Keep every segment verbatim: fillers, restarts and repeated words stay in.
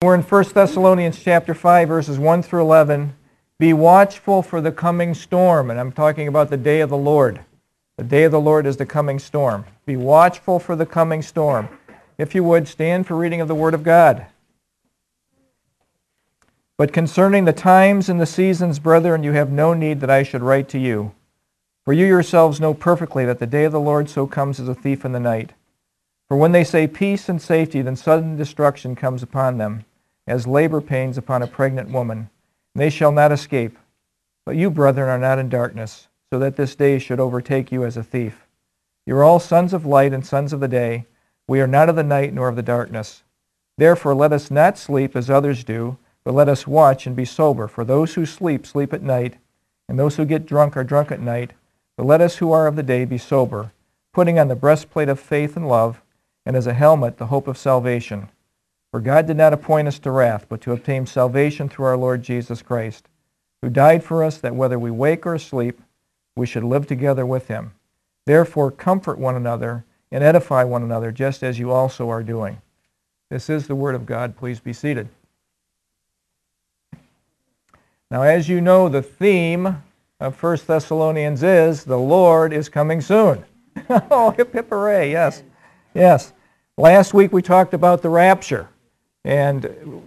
We're in First Thessalonians chapter five, verses one through eleven. Be watchful for the coming storm. And I'm talking about the day of the Lord. The day of the Lord is the coming storm. Be watchful for the coming storm. If you would, stand for reading of the Word of God. But concerning the times and the seasons, brethren, you have no need that I should write to you. For you yourselves know perfectly that the day of the Lord so comes as a thief in the night. For when they say peace and safety, then sudden destruction comes upon them, as labor pains upon a pregnant woman. And they shall not escape. But you, brethren, are not in darkness, so that this day should overtake you as a thief. You are all sons of light and sons of the day. We are not of the night nor of the darkness. Therefore let us not sleep as others do, but let us watch and be sober. For those who sleep, sleep at night, and those who get drunk are drunk at night. But let us who are of the day be sober, putting on the breastplate of faith and love, and as a helmet the hope of salvation. For God did not appoint us to wrath, but to obtain salvation through our Lord Jesus Christ, who died for us, that whether we wake or sleep, we should live together with him. Therefore comfort one another and edify one another, just as you also are doing. This is the word of God. Please be seated. Now, as you know, the theme of First Thessalonians is, the Lord is coming soon. Oh, hip hip hooray, yes. Yes. Last week we talked about the rapture, and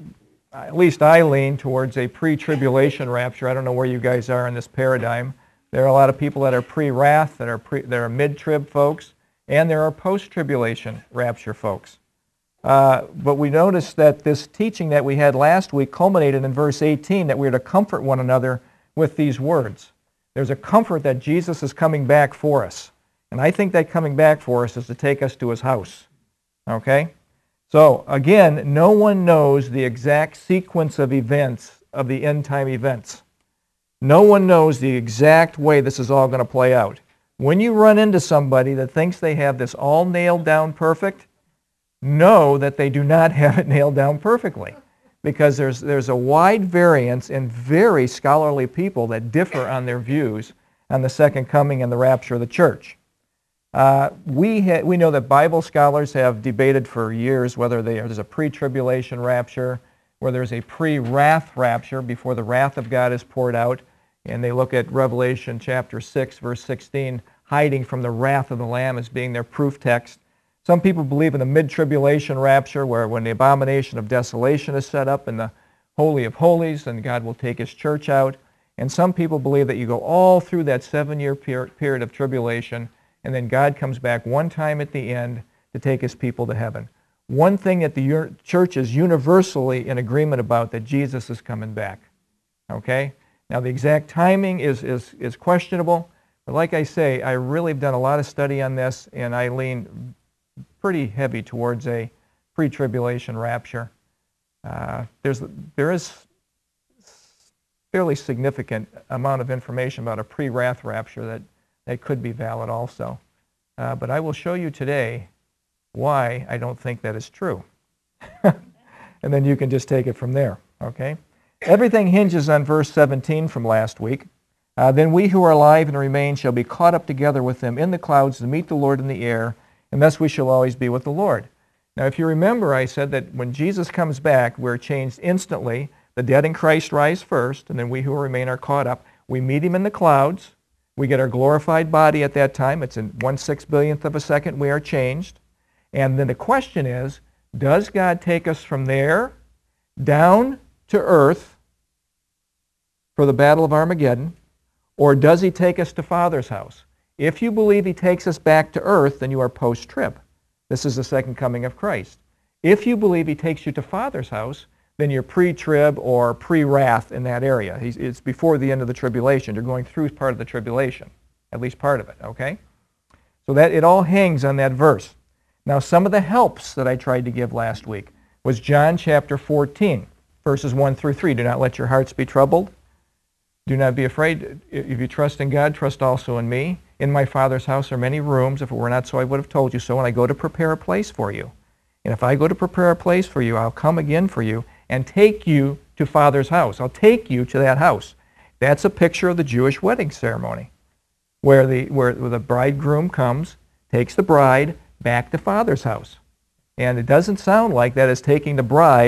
at least I lean towards a pre-tribulation rapture. I don't know where you guys are in this paradigm. There are a lot of people that are pre-wrath, that are pre, that are mid-trib folks, and there are post-tribulation rapture folks. Uh, but we noticed that this teaching that we had last week culminated in verse eighteen, that we are to comfort one another with these words. There's a comfort that Jesus is coming back for us. And I think that coming back for us is to take us to his house. Okay? So, again, no one knows the exact sequence of events, of the end-time events. No one knows the exact way this is all going to play out. When you run into somebody that thinks they have this all nailed down perfect, know that they do not have it nailed down perfectly. Because there's, there's a wide variance in very scholarly people that differ on their views on the second coming and the rapture of the church. Uh, we, ha- we know that Bible scholars have debated for years whether they, there's a pre-tribulation rapture, whether there's a pre-wrath rapture before the wrath of God is poured out. And they look at Revelation chapter six, verse sixteen, hiding from the wrath of the Lamb as being their proof text. Some people believe in the mid-tribulation rapture, where when the abomination of desolation is set up in the Holy of Holies, then God will take his church out. And some people believe that you go all through that seven-year per- period of tribulation, and then God comes back one time at the end to take his people to heaven. One thing that the church is universally in agreement about, that Jesus is coming back. Okay? Now the exact timing is, is, is questionable, but like I say, I really have done a lot of study on this, and I lean pretty heavy towards a pre-tribulation rapture. Uh, there's, there is fairly significant amount of information about a pre-wrath rapture that that could be valid also. Uh, but I will show you today why I don't think that is true. And then you can just take it from there, okay? Everything hinges on verse seventeen from last week. Uh, then we who are alive and remain shall be caught up together with them in the clouds to meet the Lord in the air, and thus we shall always be with the Lord. Now, if you remember, I said that when Jesus comes back, we're changed instantly. The dead in Christ rise first, and then we who remain are caught up. We meet him in the clouds. We get our glorified body at that time. It's in one-six billionth of a second we are changed. And then the question is, does God take us from there down to earth for the battle of Armageddon, or does he take us to Father's house? If you believe he takes us back to earth, then you are post-trib. This is the second coming of Christ. If you believe he takes you to Father's house, then you're pre-trib or pre-wrath in that area. He's, it's before the end of the tribulation. You're going through part of the tribulation, at least part of it, okay? So that it all hangs on that verse. Now, some of the helps that I tried to give last week was John chapter fourteen, verses one through three. Do not let your hearts be troubled. Do not be afraid. If you trust in God, trust also in me. In my Father's house are many rooms. If it were not so, I would have told you so. And I go to prepare a place for you. And if I go to prepare a place for you, I'll come again for you and take you to Father's house. I'll take you to that house. That's a picture of the Jewish wedding ceremony, where the, where the bridegroom comes, takes the bride back to Father's house. And it doesn't sound like that is taking the bride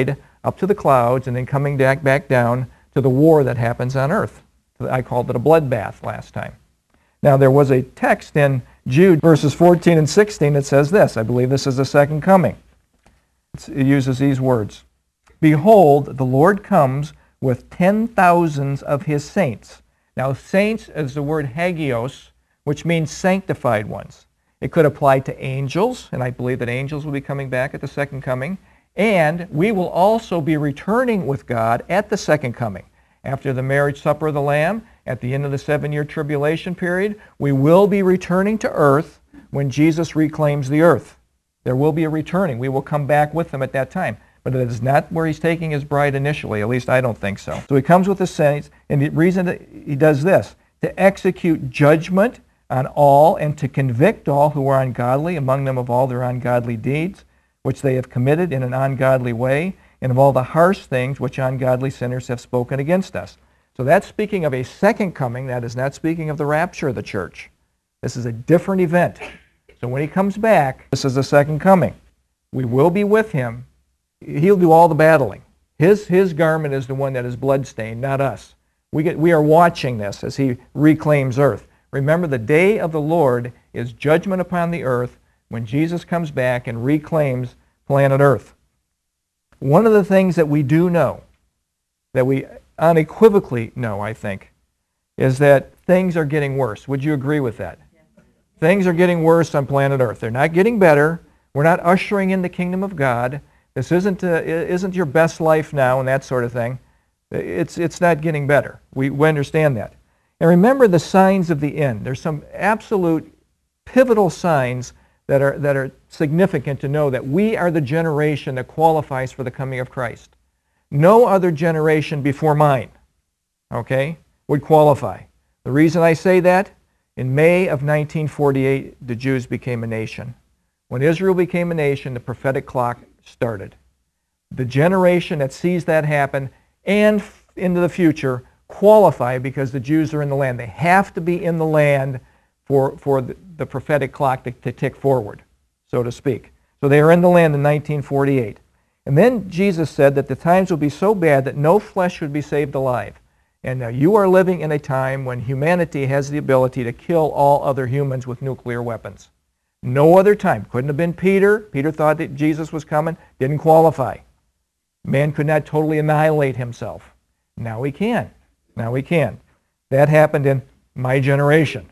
up to the clouds and then coming back, back down to the war that happens on earth. I called it a bloodbath last time. Now, there was a text in Jude verses fourteen and sixteen that says this. I believe this is the second coming. It's, it uses these words. Behold, the Lord comes with ten thousands of his saints. Now, saints is the word hagios, which means sanctified ones. It could apply to angels, and I believe that angels will be coming back at the second coming. And we will also be returning with God at the second coming. After the marriage supper of the Lamb, at the end of the seven-year tribulation period, we will be returning to earth when Jesus reclaims the earth. There will be a returning. We will come back with him at that time. But it is not where he's taking his bride initially. At least I don't think so. So he comes with the saints, and the reason that he does this, to execute judgment on all and to convict all who are ungodly, among them of all their ungodly deeds, which they have committed in an ungodly way, and of all the harsh things which ungodly sinners have spoken against us. So that's speaking of a second coming. That is not speaking of the rapture of the church. This is a different event. So when he comes back, this is the second coming. We will be with him. He'll do all the battling. His, his garment is the one that is bloodstained, not us. We, get, we are watching this as he reclaims earth. Remember, the day of the Lord is judgment upon the earth when Jesus comes back and reclaims planet Earth. One of the things that we do know, that we unequivocally know, I think, is that things are getting worse. Would you agree with that? Yes. Things are getting worse on planet Earth. They're not getting better. We're not ushering in the kingdom of God. This isn't, uh, isn't your best life now and that sort of thing. It's, it's not getting better. We, we understand that. And remember the signs of the end. There's some absolute pivotal signs that are, that are significant to know that we are the generation that qualifies for the coming of Christ. No other generation before mine, okay, would qualify. The reason I say that, in May of nineteen forty-eight, the Jews became a nation. When Israel became a nation, the prophetic clock started. The generation that sees that happen and into the future qualify because the Jews are in the land. They have to be in the land for, for the, the prophetic clock to, to tick forward, so to speak. So they are in the land in nineteen forty-eight. And then Jesus said that the times will be so bad that no flesh would be saved alive. And now you are living in a time when humanity has the ability to kill all other humans with nuclear weapons. No other time. Couldn't have been Peter. Peter thought that Jesus was coming. Didn't qualify. Man could not totally annihilate himself. Now he can. Now we can. That happened in my generation.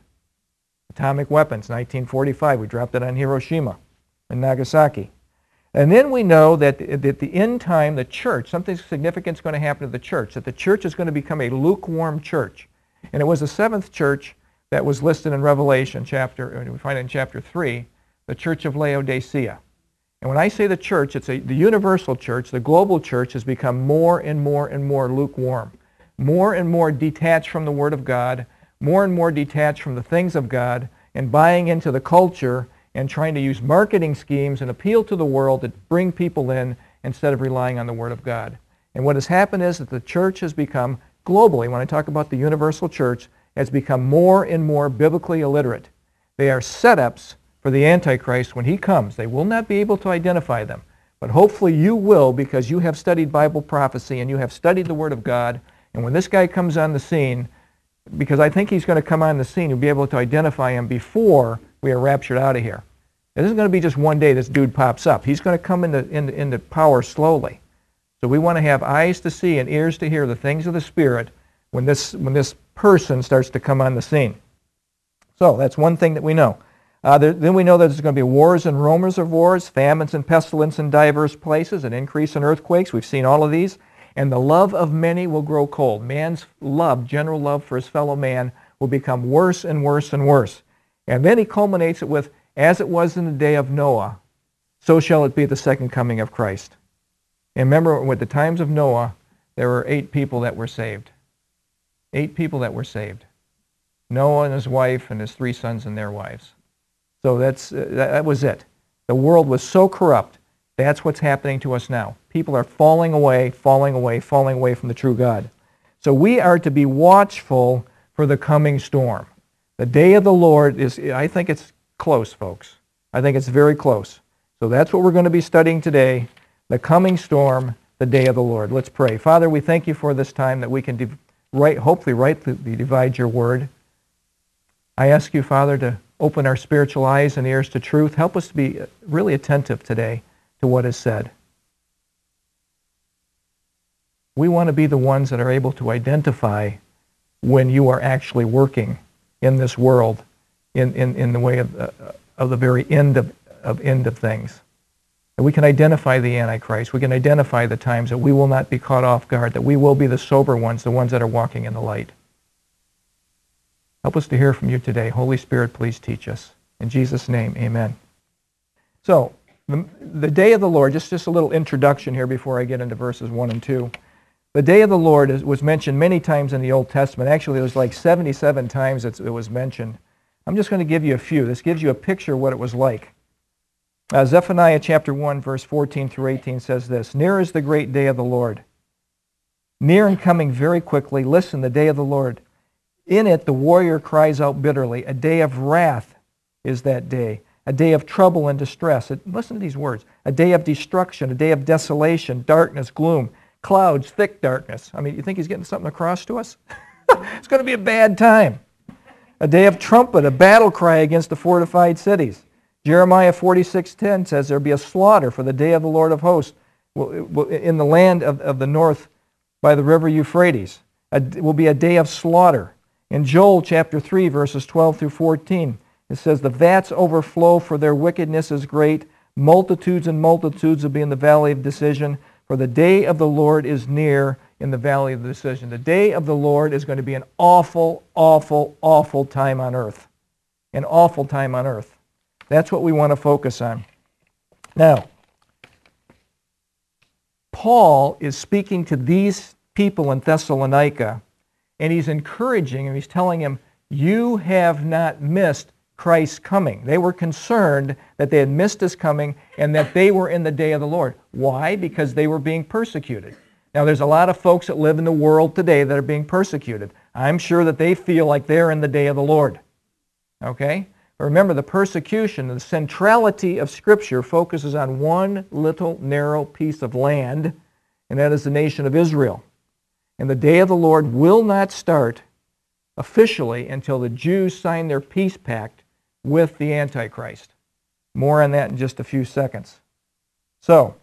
Atomic weapons, nineteen forty-five. We dropped it on Hiroshima and Nagasaki. And then we know that at the end time, the church, something significant is going to happen to the church, that the church is going to become a lukewarm church. And it was the seventh church that was listed in Revelation chapter, we find it in chapter three, the church of Laodicea. And when I say the church, it's a, the universal church, the global church has become more and more and more lukewarm. More and more detached from the Word of God, more and more detached from the things of God, and buying into the culture and trying to use marketing schemes and appeal to the world to bring people in instead of relying on the Word of God. And what has happened is that the church has become, globally, when I talk about the universal church, has become more and more biblically illiterate. They are setups for the Antichrist when he comes. They will not be able to identify them. But hopefully you will, because you have studied Bible prophecy and you have studied the Word of God. And when this guy comes on the scene, because I think he's going to come on the scene, you'll be able to identify him before we are raptured out of here. It isn't going to be just one day this dude pops up. He's going to come into, into, into power slowly. So we want to have eyes to see and ears to hear the things of the Spirit when this, when this person starts to come on the scene. So that's one thing that we know. Uh, there, then we know that there's going to be wars and rumors of wars, famines and pestilence in diverse places, an increase in earthquakes. We've seen all of these. And the love of many will grow cold. Man's love, general love for his fellow man, will become worse and worse and worse. And then he culminates it with, as it was in the day of Noah, so shall it be at the second coming of Christ. And remember, with the times of Noah, there were eight people that were saved. Eight people that were saved. Noah and his wife and his three sons and their wives. So that's, uh, that, that was it. The world was so corrupt. That's what's happening to us now. People are falling away, falling away, falling away from the true God. So we are to be watchful for the coming storm. The day of the Lord is, I think it's close, folks. I think it's very close. So that's what we're going to be studying today, the coming storm, the day of the Lord. Let's pray. Father, we thank you for this time that we can div- right, hopefully rightly divide your word. I ask you, Father, to open our spiritual eyes and ears to truth. Help us to be really attentive today to what is said. We want to be the ones that are able to identify when you are actually working in this world in, in, in the way of, uh, of the very end of, of end of things. And we can identify the Antichrist. We can identify the times that we will not be caught off guard, that we will be the sober ones, the ones that are walking in the light. Help us to hear from you today. Holy Spirit, please teach us. In Jesus' name, amen. So, the, the day of the Lord, just, just a little introduction here before I get into verses one and two. The day of the Lord is, was mentioned many times in the Old Testament. Actually, it was like seventy-seven times it, it was mentioned. I'm just going to give you a few. This gives you a picture of what it was like. Uh, Zephaniah chapter one, verse fourteen through eighteen says this, "Near is the great day of the Lord, near and coming very quickly. Listen, the day of the Lord. In it the warrior cries out bitterly. A day of wrath is that day, a day of trouble and distress." Listen to these words. A day of destruction, a day of desolation, darkness, gloom, clouds, thick darkness. I mean, you think he's getting something across to us? It's going to be a bad time. A day of trumpet, a battle cry against the fortified cities. Jeremiah forty-six ten says there'll be a slaughter for the day of the Lord of hosts in the land of, of the north by the river Euphrates. It will be a day of slaughter. In Joel chapter three, verses twelve through fourteen, it says, "The vats overflow, for their wickedness is great. Multitudes and multitudes will be in the valley of decision, for the day of the Lord is near in the valley of the decision." The day of the Lord is going to be an awful, awful, awful time on earth. An awful time on earth. That's what we want to focus on. Now, Paul is speaking to these people in Thessalonica, and he's encouraging them, he's telling them, you have not missed Christ's coming. They were concerned that they had missed his coming and that they were in the day of the Lord. Why? Because they were being persecuted. Now, there's a lot of folks that live in the world today that are being persecuted. I'm sure that they feel like they're in the day of the Lord. Okay? Remember, the persecution, the centrality of Scripture focuses on one little narrow piece of land, and that is the nation of Israel. And the day of the Lord will not start officially until the Jews sign their peace pact with the Antichrist. More on that in just a few seconds. So,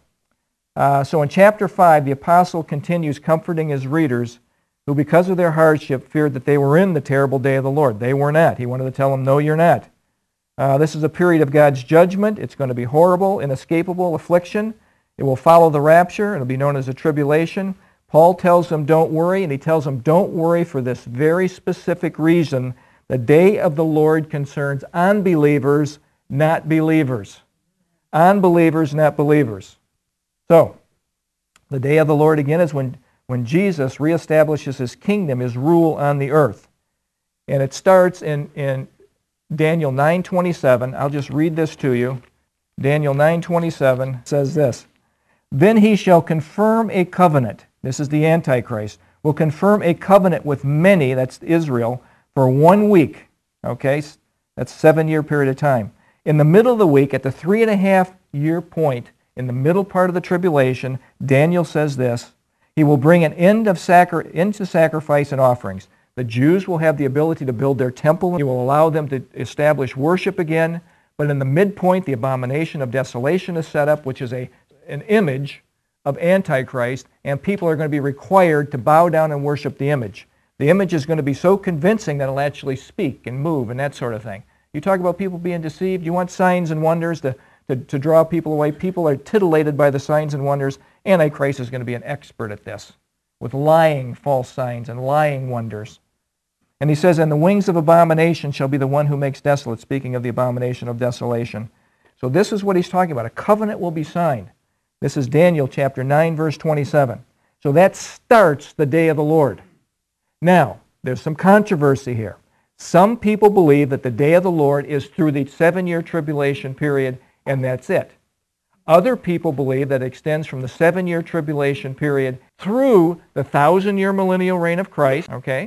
uh, so in chapter five, the apostle continues comforting his readers who, because of their hardship, feared that they were in the terrible day of the Lord. They were not. He wanted to tell them, no, you're not. Uh, this is a period of God's judgment. It's going to be horrible, inescapable affliction. It will follow the rapture. It'll be known as a tribulation. Paul tells them, don't worry, and he tells them, don't worry for this very specific reason. The day of the Lord concerns unbelievers, not believers. Unbelievers, not believers. So, the day of the Lord, again, is when, when Jesus reestablishes his kingdom, his rule on the earth. And it starts in, in Daniel nine twenty-seven. I'll just read this to you. Daniel nine twenty-seven says this, "Then he shall confirm a covenant." This is the Antichrist. "Will confirm a covenant with many," that's Israel, "for one week." Okay? That's a seven-year period of time. In the middle of the week, at the three and a half year point, in the middle part of the tribulation, Daniel says this, "He will bring an end of sacri- into sacrifice and offerings." The Jews will have the ability to build their temple. He will allow them to establish worship again. But in the midpoint, the abomination of desolation is set up, which is a, an image of Antichrist, and people are going to be required to bow down and worship the image. The image is going to be so convincing that it'll actually speak and move and that sort of thing. You talk about people being deceived. You want signs and wonders to, to, to draw people away. People are titillated by the signs and wonders. Antichrist is going to be an expert at this, with lying false signs and lying wonders. And he says, "And the wings of abomination shall be the one who makes desolate," speaking of the abomination of desolation. So this is what he's talking about. A covenant will be signed. This is Daniel chapter nine, verse twenty-seven. So that starts the day of the Lord. Now, there's some controversy here. Some people believe that the day of the Lord is through the seven-year tribulation period, and that's it. Other people believe that it extends from the seven-year tribulation period through the thousand-year millennial reign of Christ, okay,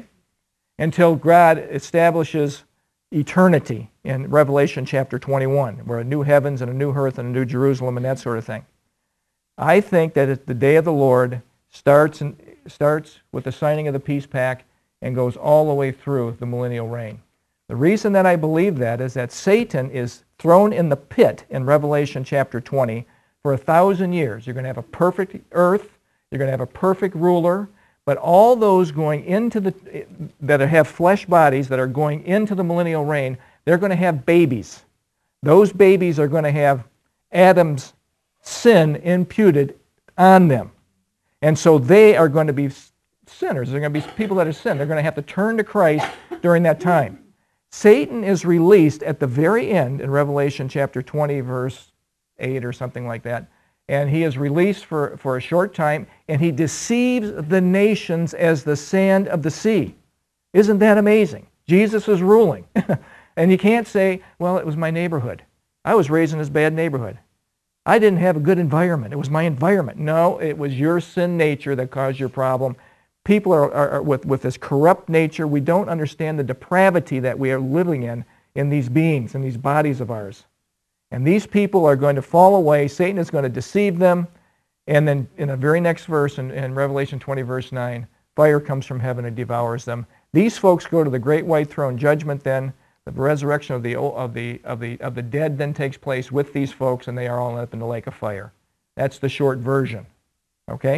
until God establishes eternity in Revelation chapter twenty-one, where a new heavens and a new earth and a new Jerusalem and that sort of thing. I think that it, the day of the Lord starts, and, starts with the signing of the peace pact and goes all the way through the millennial reign. The reason that I believe that is that Satan is thrown in the pit in Revelation chapter twenty for a thousand years. You're going to have a perfect earth. You're going to have a perfect ruler. But all those going into the, that have flesh bodies that are going into the millennial reign, they're going to have babies. Those babies are going to have Adam's sin imputed on them. And so they are going to be sinners. They're going to be people that are sin. They're going to have to turn to Christ during that time. Satan is released at the very end in Revelation chapter twenty, verse eight or something like that. And he is released for, for a short time, and he deceives the nations as the sand of the sea. Isn't that amazing? Jesus is ruling. And you can't say, well, it was my neighborhood. I was raised in this bad neighborhood. I didn't have a good environment. It was my environment. No, it was your sin nature that caused your problem. People are, are, are with, with this corrupt nature. We don't understand the depravity that we are living in, in these beings, in these bodies of ours. And these people are going to fall away. Satan is going to deceive them. And then in the very next verse, in, in Revelation twenty, verse nine, fire comes from heaven and devours them. These folks go to the great white throne judgment then. The resurrection of the, of the, of the, of the dead then takes place with these folks, and they are all up in the lake of fire. That's the short version. Okay?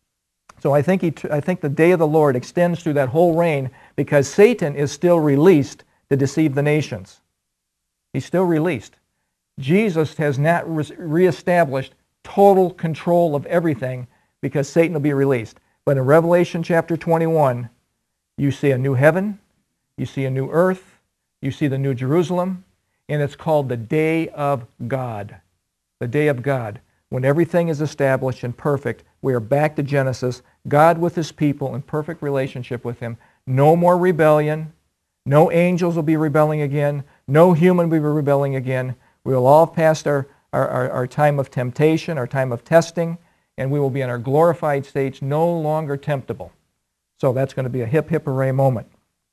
So I think, he, I think the day of the Lord extends through that whole reign because Satan is still released to deceive the nations. He's still released. Jesus has not re- reestablished total control of everything because Satan will be released. But in Revelation chapter twenty-one, you see a new heaven, you see a new earth, you see the new Jerusalem, and it's called the day of God. The day of God. When everything is established and perfect, we are back to Genesis, God with his people in perfect relationship with him. No more rebellion. No angels will be rebelling again. No human will be rebelling again. We will all have passed our, our, our, our time of temptation, our time of testing, and we will be in our glorified states, no longer temptable. So that's going to be a hip, hip, hooray moment.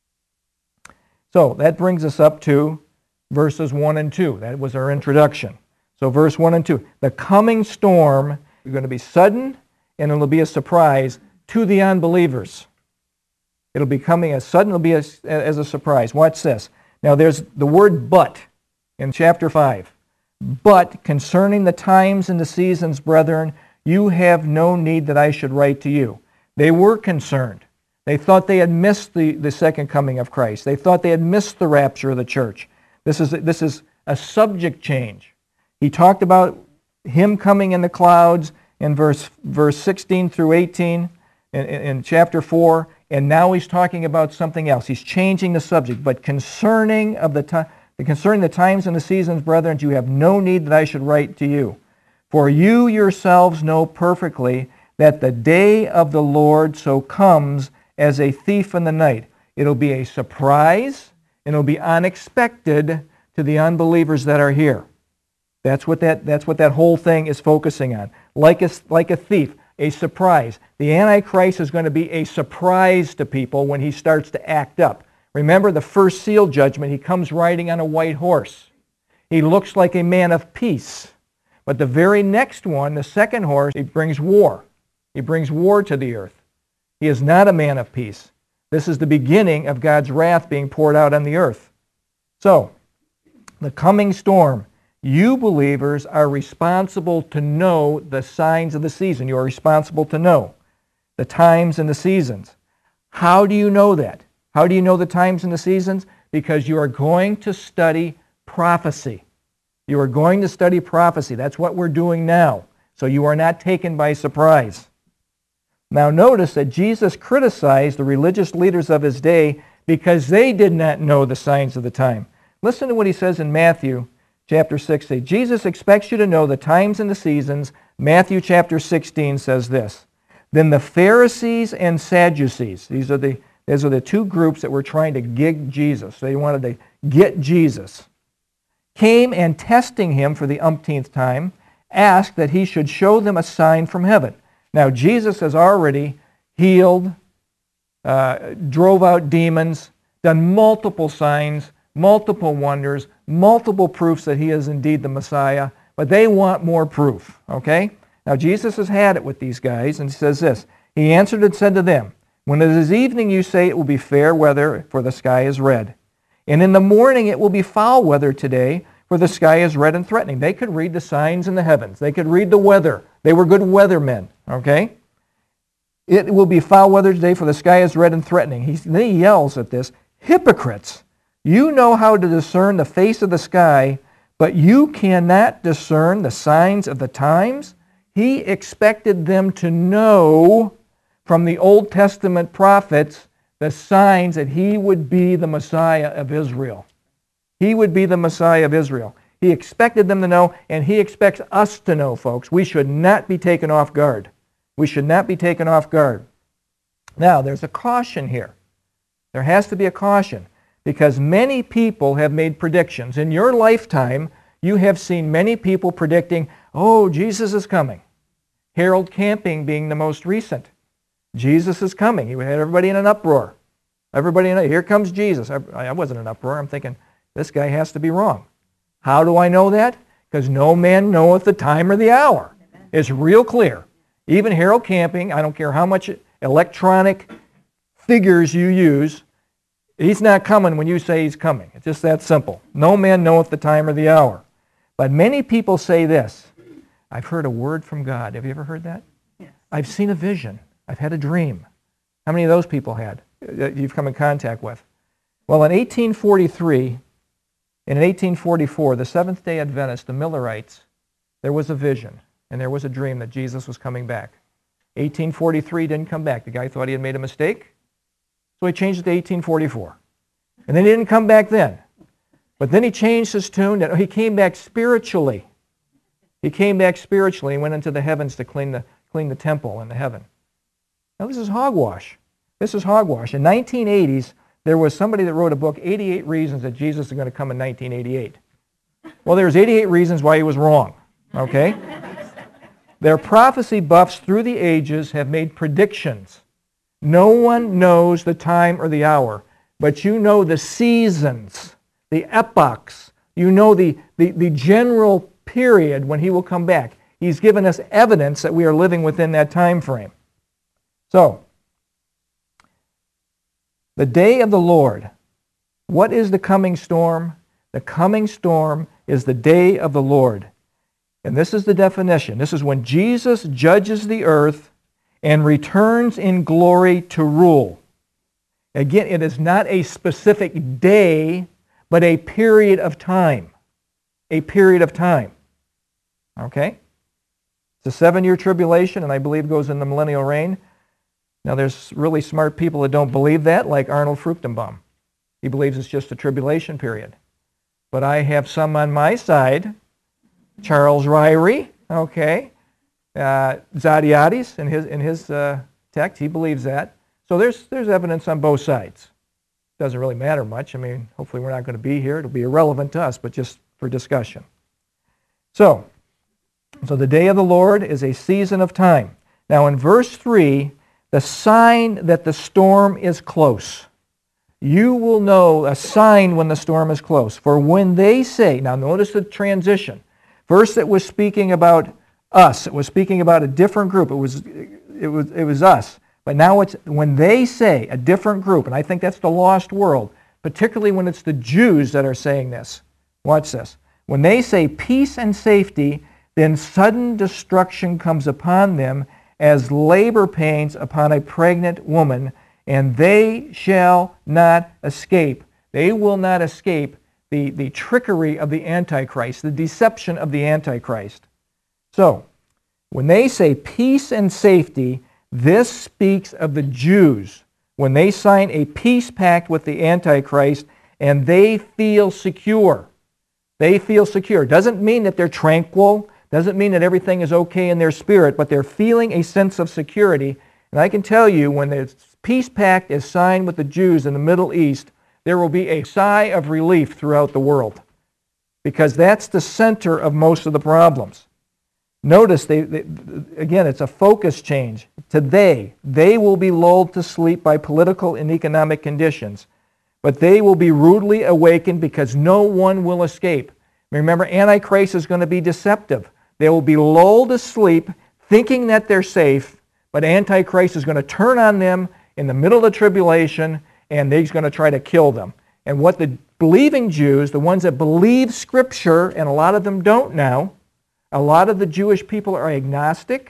So that brings us up to verses one and two. That was our introduction. So verse one and two. The coming storm is going to be sudden, and it will be a surprise to the unbelievers. It'll be coming as sudden, it'll be as, as a surprise. Watch this. Now there's the word but in chapter five. But concerning the times and the seasons, brethren, you have no need that I should write to you. They were concerned. They thought they had missed the, the second coming of Christ. They thought they had missed the rapture of the church. This is, this is a subject change. He talked about him coming in the clouds in verse, verse sixteen through eighteen in, in, in chapter four, and now he's talking about something else. He's changing the subject. But concerning of the time, concerning the times and the seasons, brethren, you have no need that I should write to you. For you yourselves know perfectly that the day of the Lord so comes as a thief in the night. It'll be a surprise, and it'll be unexpected to the unbelievers that are here. That's what that, that's what that whole thing is focusing on. Like a, like a thief, a surprise. The Antichrist is going to be a surprise to people when he starts to act up. Remember the first seal judgment, he comes riding on a white horse. He looks like a man of peace. But the very next one, the second horse, he brings war. He brings war to the earth. He is not a man of peace. This is the beginning of God's wrath being poured out on the earth. So, the coming storm. You believers are responsible to know the signs of the season. You are responsible to know the times and the seasons. How do you know that? How do you know the times and the seasons? Because you are going to study prophecy. You are going to study prophecy. That's what we're doing now. So you are not taken by surprise. Now notice that Jesus criticized the religious leaders of his day because they did not know the signs of the time. Listen to what he says in Matthew chapter sixteen. Jesus expects you to know the times and the seasons. Matthew chapter sixteen says this. Then the Pharisees and Sadducees, these are the, these are the two groups that were trying to gig Jesus. They wanted to get Jesus. Came and testing him for the umpteenth time, asked that he should show them a sign from heaven. Now Jesus has already healed, uh, drove out demons, done multiple signs, multiple wonders, multiple proofs that he is indeed the Messiah, but they want more proof, okay? Now Jesus has had it with these guys, and he says this. He answered and said to them, when it is evening, you say it will be fair weather, for the sky is red. And in the morning it will be foul weather today, for the sky is red and threatening. They could read the signs in the heavens. They could read the weather. They were good weathermen, okay? It will be foul weather today, for the sky is red and threatening. He, then he yells at this, hypocrites, you know how to discern the face of the sky, but you cannot discern the signs of the times? He expected them to know from the Old Testament prophets the signs that he would be the Messiah of Israel. He would be the Messiah of Israel. He expected them to know, and he expects us to know, folks. We should not be taken off guard. We should not be taken off guard. Now, there's a caution here. There has to be a caution, because many people have made predictions. In your lifetime, you have seen many people predicting, oh, Jesus is coming. Harold Camping being the most recent. Jesus is coming. He had everybody in an uproar. Everybody in a, here comes Jesus. I, I wasn't in an uproar. I'm thinking, this guy has to be wrong. How do I know that? Because no man knoweth the time or the hour. It's real clear. Even Harold Camping, I don't care how much electronic figures you use, he's not coming when you say he's coming. It's just that simple. No man knoweth the time or the hour. But many people say this, I've heard a word from God. Have you ever heard that? Yes. I've seen a vision. I've had a dream. How many of those people had that you've come in contact with? Well, in eighteen forty-three, and in eighteen forty-four, the Seventh-day Adventists, the Millerites, there was a vision, and there was a dream that Jesus was coming back. eighteen forty-three didn't come back. The guy thought he had made a mistake, so he changed it to eighteen forty-four. And then he didn't come back then. But then he changed his tune. He came back spiritually. He came back spiritually and went into the heavens to clean the, clean the temple in the heaven. Now this is hogwash. This is hogwash. In nineteen eighties, there was somebody that wrote a book, eighty-eight Reasons that Jesus is going to come in nineteen eighty-eight. Well, there's eighty-eight reasons why he was wrong, okay? Their prophecy buffs through the ages have made predictions. No one knows the time or the hour, but you know the seasons, the epochs. You know the, the, the general period when he will come back. He's given us evidence that we are living within that time frame. So, the day of the Lord. What is the coming storm? The coming storm is the day of the Lord. And this is the definition. This is when Jesus judges the earth and returns in glory to rule. Again, it is not a specific day, but a period of time. A period of time. Okay? It's a seven-year tribulation, and I believe goes in the millennial reign. Now, there's really smart people that don't believe that, like Arnold Fruchtenbaum. He believes it's just a tribulation period. But I have some on my side. Charles Ryrie, okay. Uh, Zadiatis, in his, in his uh, text, he believes that. So there's, there's evidence on both sides. Doesn't really matter much. I mean, hopefully we're not going to be here. It'll be irrelevant to us, but just for discussion. So, so the day of the Lord is a season of time. Now in verse three, the sign that the storm is close. You will know a sign when the storm is close. For when they say, now notice the transition. First it was speaking about us. It was speaking about a different group. It was, it was, it was us. But now it's when they say a different group, and I think that's the lost world, particularly when it's the Jews that are saying this. Watch this. When they say peace and safety, then sudden destruction comes upon them as labor pains upon a pregnant woman, and they shall not escape. They will not escape the, the trickery of the Antichrist, the deception of the Antichrist. So, when they say peace and safety, this speaks of the Jews. When they sign a peace pact with the Antichrist and they feel secure. They feel secure. Doesn't mean that they're tranquil. Doesn't mean that everything is okay in their spirit, but they're feeling a sense of security. And I can tell you, when the peace pact is signed with the Jews in the Middle East, there will be a sigh of relief throughout the world, because that's the center of most of the problems. Notice, they, they, again, it's a focus change. To they, they will be lulled to sleep by political and economic conditions, but they will be rudely awakened because no one will escape. Remember, Antichrist is going to be deceptive. They will be lulled to sleep, thinking that they're safe, but Antichrist is going to turn on them in the middle of the tribulation, and he's going to try to kill them. And what the believing Jews, the ones that believe Scripture, and a lot of them don't now, a lot of the Jewish people are agnostic,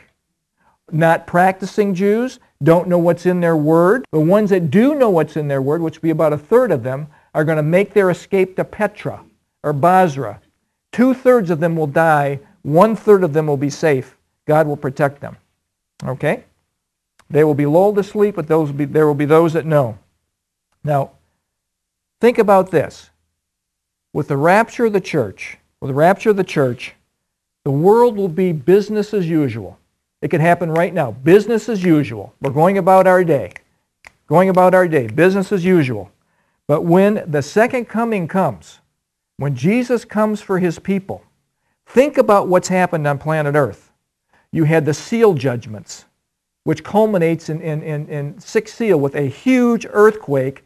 not practicing Jews, don't know what's in their word. The ones that do know what's in their word, which would be about a third of them, are going to make their escape to Petra or Basra. Two-thirds of them will die. One-third of them will be safe. God will protect them. Okay? They will be lulled to sleep, but those will be, there will be those that know. Now, think about this. With the rapture of the church, with the rapture of the church, the world will be business as usual. It could happen right now. Business as usual. We're going about our day. Going about our day. Business as usual. But when the second coming comes, when Jesus comes for his people, think about what's happened on planet Earth. You had the seal judgments, which culminates in, in, in, in sixth seal with a huge earthquake,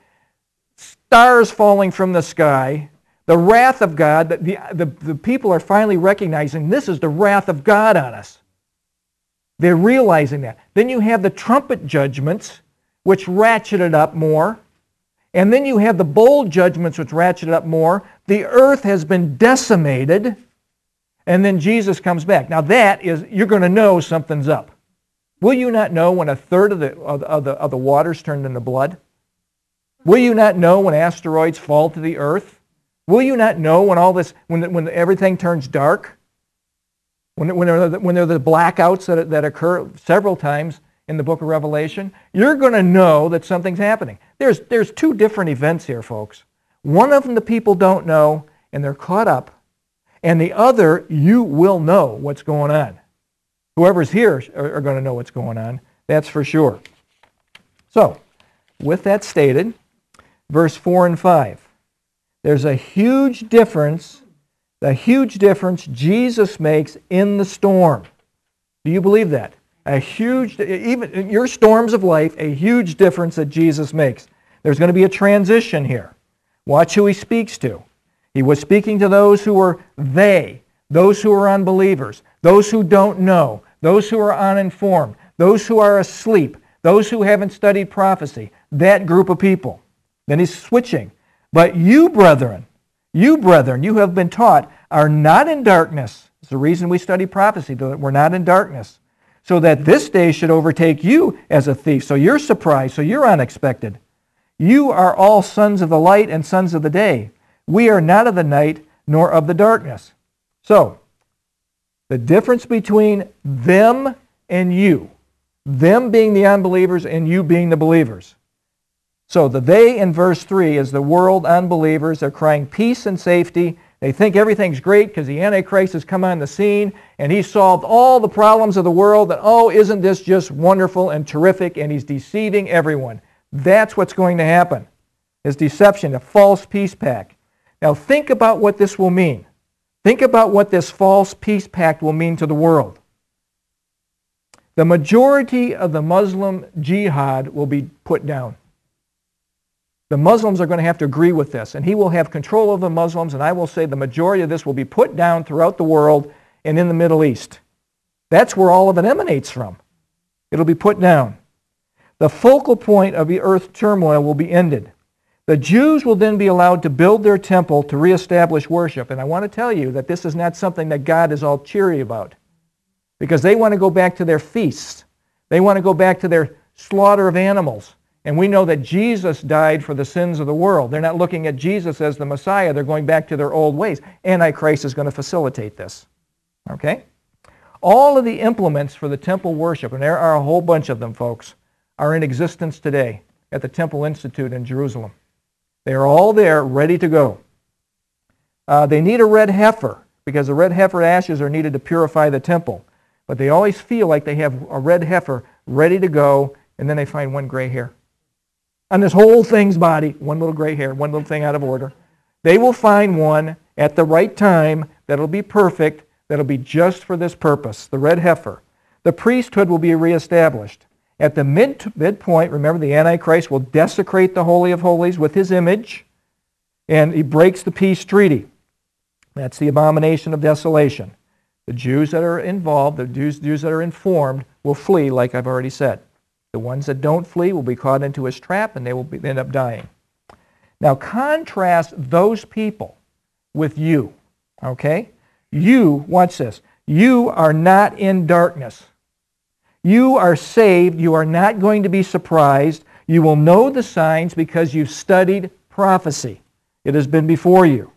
stars falling from the sky, the wrath of God. The, the, the, the people are finally recognizing this is the wrath of God on us. They're realizing that. Then you have the trumpet judgments, which ratcheted up more. And then you have the bowl judgments, which ratcheted up more. The earth has been decimated. And then Jesus comes back. Now that is, you're going to know something's up. Will you not know when a third of the, of, of the, of the waters turned into blood? Will you not know when asteroids fall to the earth? Will you not know when all this, when, when everything turns dark? When, when, there are the, when there are the blackouts that, that occur several times in the book of Revelation? You're going to know that something's happening. There's, there's two different events here, folks. One of them the people don't know, and they're caught up. And the other, you will know what's going on. Whoever's here are, are going to know what's going on. That's for sure. So, with that stated, verse four and five. There's a huge difference, the huge difference Jesus makes in the storm. Do you believe that? A huge, even in your storms of life, a huge difference that Jesus makes. There's going to be a transition here. Watch who he speaks to. He was speaking to those who were they, those who are unbelievers, those who don't know, those who are uninformed, those who are asleep, those who haven't studied prophecy, that group of people. Then he's switching. But you, brethren, you, brethren, you have been taught, are not in darkness. It's the reason we study prophecy, that we're not in darkness. So that this day should overtake you as a thief. So you're surprised, so you're unexpected. You are all sons of the light and sons of the day. We are not of the night nor of the darkness. So, the difference between them and you, them being the unbelievers and you being the believers. So the they in verse three is the world unbelievers. They're crying peace and safety. They think everything's great because the Antichrist has come on the scene and he's solved all the problems of the world. And oh, isn't this just wonderful and terrific? And he's deceiving everyone. That's what's going to happen. Is deception, a false peace pact. Now think about what this will mean. Think about what this false peace pact will mean to the world. The majority of the Muslim jihad will be put down. The Muslims are going to have to agree with this, and he will have control of the Muslims, and I will say the majority of this will be put down throughout the world and in the Middle East. That's where all of it emanates from. It'll be put down. The focal point of the earth's turmoil will be ended. The Jews will then be allowed to build their temple to reestablish worship. And I want to tell you that this is not something that God is all cheery about. Because they want to go back to their feasts. They want to go back to their slaughter of animals. And we know that Jesus died for the sins of the world. They're not looking at Jesus as the Messiah. They're going back to their old ways. Antichrist is going to facilitate this. Okay? All of the implements for the temple worship, and there are a whole bunch of them, folks, are in existence today at the Temple Institute in Jerusalem. They are all there, ready to go. Uh, they need a red heifer, because the red heifer ashes are needed to purify the temple. But they always feel like they have a red heifer ready to go, and then they find one gray hair. On this whole thing's body, one little gray hair, one little thing out of order. They will find one at the right time that'll be perfect, that'll be just for this purpose, the red heifer. The priesthood will be reestablished. At the mid midpoint, remember, the Antichrist will desecrate the Holy of Holies with his image, and he breaks the peace treaty. That's the abomination of desolation. The Jews that are involved, the Jews, Jews that are informed, will flee, like I've already said. The ones that don't flee will be caught into his trap, and they will be, end up dying. Now contrast those people with you, okay? You, watch this, you are not in darkness. You are saved. You are not going to be surprised. You will know the signs because you've studied prophecy. It has been before you.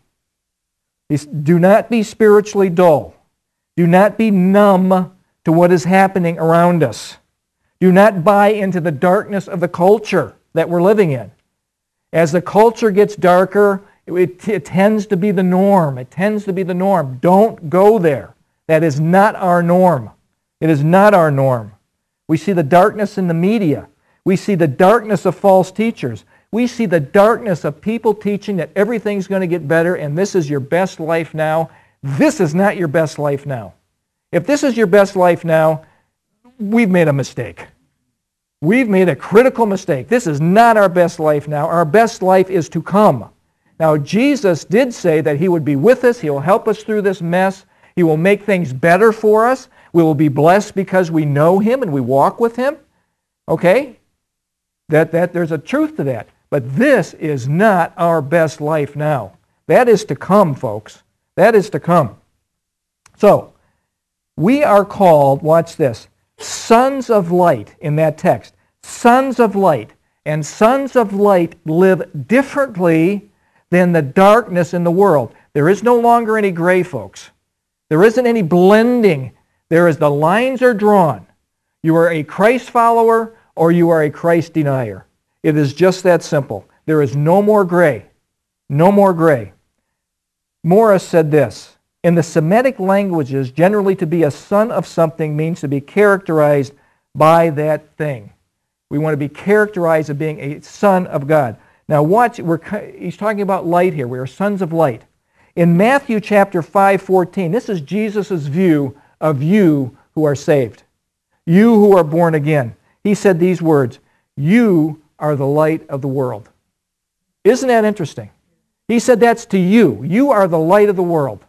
Do not be spiritually dull. Do not be numb to what is happening around us. Do not buy into the darkness of the culture that we're living in. As the culture gets darker, it, it tends to be the norm. It tends to be the norm. Don't go there. That is not our norm. It is not our norm. We see the darkness in the media. We see the darkness of false teachers. We see the darkness of people teaching that everything's going to get better and this is your best life now. This is not your best life now. If this is your best life now, we've made a mistake. We've made a critical mistake. This is not our best life now. Our best life is to come. Now, Jesus did say that He would be with us. He will help us through this mess. He will make things better for us. We will be blessed because we know Him and we walk with Him. Okay? That, that, there's a truth to that. But this is not our best life now. That is to come, folks. That is to come. So, we are called, watch this, sons of light in that text. Sons of light. And sons of light live differently than the darkness in the world. There is no longer any gray, folks. There isn't any blending. There is, the lines are drawn. You are a Christ follower or you are a Christ denier. It is just that simple. There is no more gray. No more gray. Morris said this, in the Semitic languages, generally to be a son of something means to be characterized by that thing. We want to be characterized as being a son of God. Now watch, we're, he's talking about light here. We are sons of light. In Matthew chapter five fourteen, this is Jesus' view of you who are saved. You who are born again. He said these words, you are the light of the world. Isn't that interesting? He said that's to you. You are the light of the world.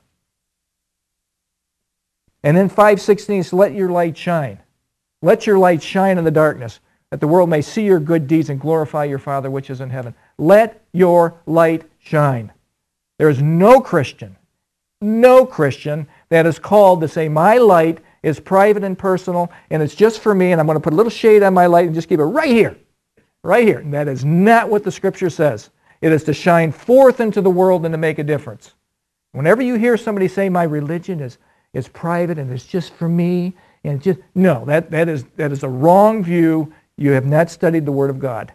And then five sixteen says, let your light shine. Let your light shine in the darkness, that the world may see your good deeds and glorify your Father which is in heaven. Let your light shine. There is no Christian, no Christian that is called to say, my light is private and personal, and it's just for me, and I'm going to put a little shade on my light and just keep it right here, right here. And that is not what the Scripture says. It is to shine forth into the world and to make a difference. Whenever you hear somebody say, my religion is, is private and it's just for me, and just no, that, that is that is a wrong view. You have not studied the Word of God.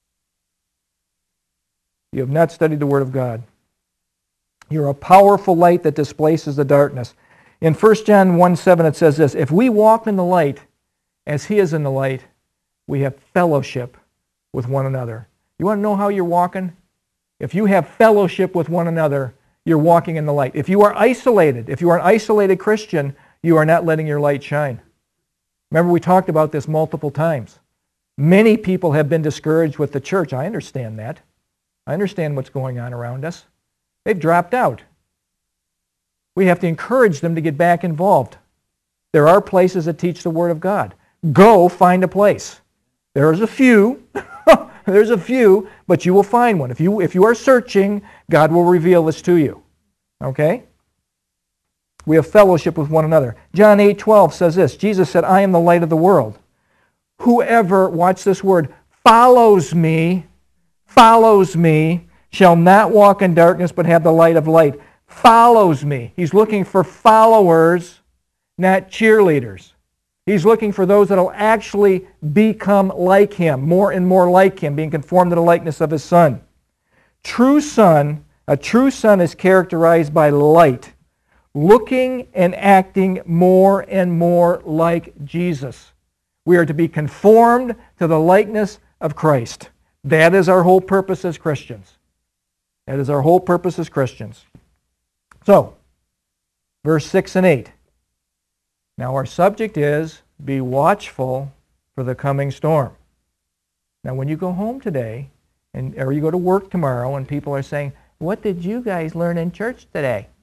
You have not studied the Word of God. You're a powerful light that displaces the darkness. In First John one seven it says this, if we walk in the light as He is in the light, we have fellowship with one another. You want to know how you're walking? If you have fellowship with one another, you're walking in the light. If you are isolated, if you are an isolated Christian, you are not letting your light shine. Remember, we talked about this multiple times. Many people have been discouraged with the church. I understand that. I understand what's going on around us. They've dropped out. We have to encourage them to get back involved. There are places that teach the Word of God. Go find a place. There's a few. There's a few, but you will find one. If you, if you are searching, God will reveal this to you. Okay? We have fellowship with one another. John eight twelve says this. Jesus said, I am the light of the world. Whoever, watch this word, follows me, follows me, shall not walk in darkness but have the light of light. Follows me. He's looking for followers, not cheerleaders. He's looking for those that will actually become like Him, more and more like Him, being conformed to the likeness of His Son. True son, a true son is characterized by light, looking and acting more and more like Jesus. We are to be conformed to the likeness of Christ. That is our whole purpose as Christians. That is our whole purpose as Christians. So, verse six and eight. Now our subject is, be watchful for the coming storm. Now when you go home today, and or you go to work tomorrow, and people are saying, what did you guys learn in church today?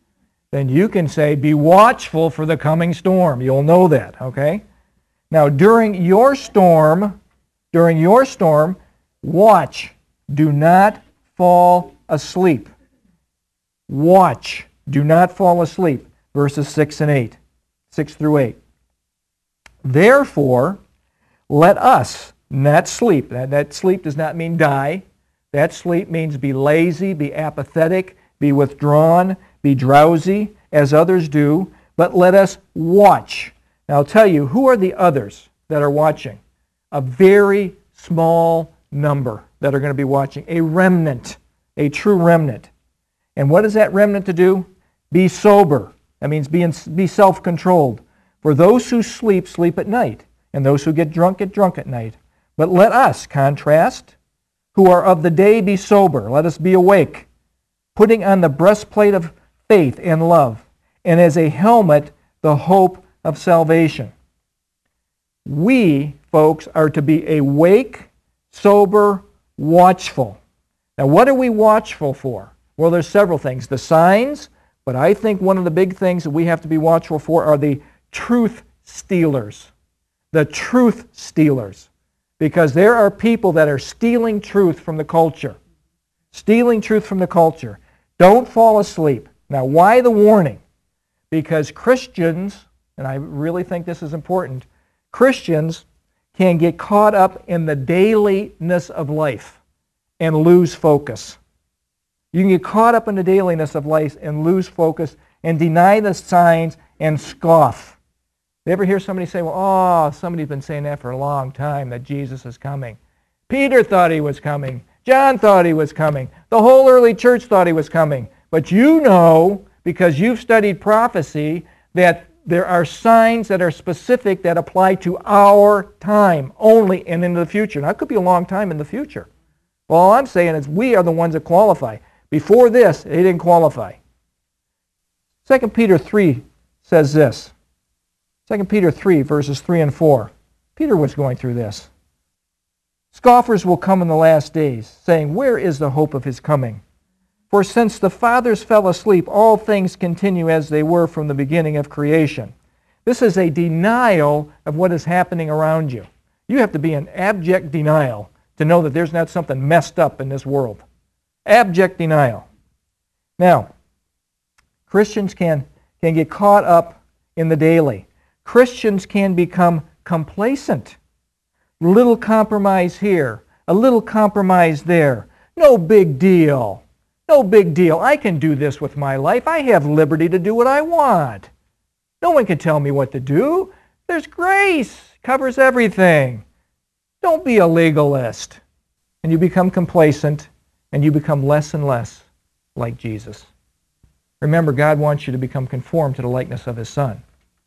then you can say, be watchful for the coming storm. You'll know that, okay? Now, during your storm, during your storm, watch. Do not fall asleep. Watch. Do not fall asleep. Verses six and eight. six through eight. Therefore, let us not sleep. That, that sleep does not mean die. That sleep means be lazy, be apathetic, be withdrawn, be drowsy, as others do. But let us watch. Now, I'll tell you, who are the others that are watching? A very small number that are going to be watching. A remnant. A true remnant. And what is that remnant to do? Be sober. That means be, in, be self-controlled. For those who sleep, sleep at night. And those who get drunk, get drunk at night. But let us, contrast, who are of the day, be sober. Let us be awake, putting on the breastplate of faith and love, and as a helmet, the hope of salvation. We, folks, are to be awake, sober, watchful. Now, what are we watchful for? Well, there's several things. The signs, but I think one of the big things that we have to be watchful for are the truth stealers. The truth stealers. Because there are people that are stealing truth from the culture. Stealing truth from the culture. Don't fall asleep. Now, why the warning? Because Christians, and I really think this is important, Christians can get caught up in the dailiness of life and lose focus. You can get caught up in the dailiness of life and lose focus and deny the signs and scoff. You ever hear somebody say, well, oh, somebody's been saying that for a long time, that Jesus is coming. Peter thought he was coming. John thought he was coming. The whole early church thought he was coming. But you know, because you've studied prophecy, that there are signs that are specific that apply to our time only and into the future. Now, it could be a long time in the future. Well, all I'm saying is we are the ones that qualify. Before this, they didn't qualify. Second Peter three says this. Second Peter three, verses three and four. Peter was going through this. Scoffers will come in the last days, saying, where is the hope of his coming? For since the fathers fell asleep, all things continue as they were from the beginning of creation. This is a denial of what is happening around you. You have to be in abject denial to know that there's not something messed up in this world. Abject denial. Now, Christians can, can get caught up in the daily. Christians can become complacent. Little compromise here, a little compromise there. No big deal. No big deal. I can do this with my life. I have liberty to do what I want. No one can tell me what to do. There's grace. Covers everything. Don't be a legalist. And you become complacent, and you become less and less like Jesus. Remember, God wants you to become conformed to the likeness of His Son.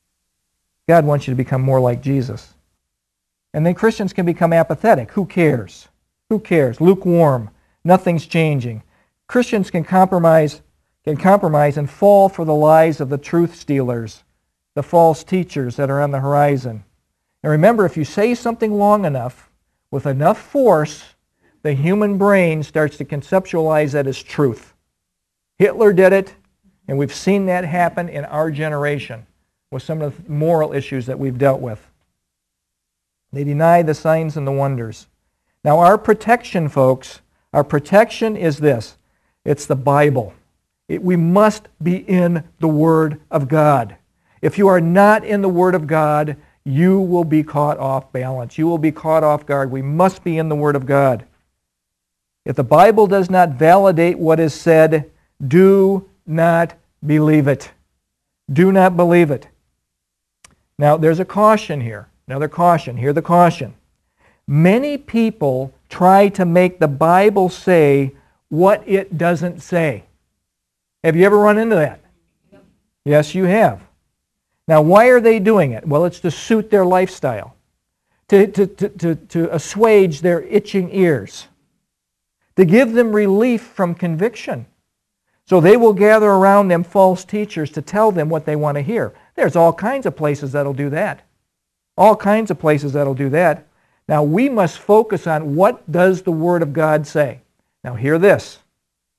God wants you to become more like Jesus. And then Christians can become apathetic. Who cares? Who cares? Lukewarm. Nothing's changing. Christians can compromise, can compromise and fall for the lies of the truth stealers, the false teachers that are on the horizon. And remember, if you say something long enough, with enough force, the human brain starts to conceptualize that as truth. Hitler did it, and we've seen that happen in our generation with some of the moral issues that we've dealt with. They deny the signs and the wonders. Now, our protection, folks, our protection is this. It's the Bible. It, we must be in the Word of God. If you are not in the Word of God, you will be caught off balance. You will be caught off guard. We must be in the Word of God. If the Bible does not validate what is said, do not believe it. Do not believe it. Now, there's a caution here. Another caution. Hear the caution. Many people try to make the Bible say what it doesn't say. Have you ever run into that? Yep. Yes, you have. Now, why are they doing it? Well, it's to suit their lifestyle, to, to, to, to, to assuage their itching ears, to give them relief from conviction. So they will gather around them false teachers to tell them what they want to hear. There's all kinds of places that'll do that. All kinds of places that'll do that. Now, we must focus on what does the Word of God say. Now, hear this.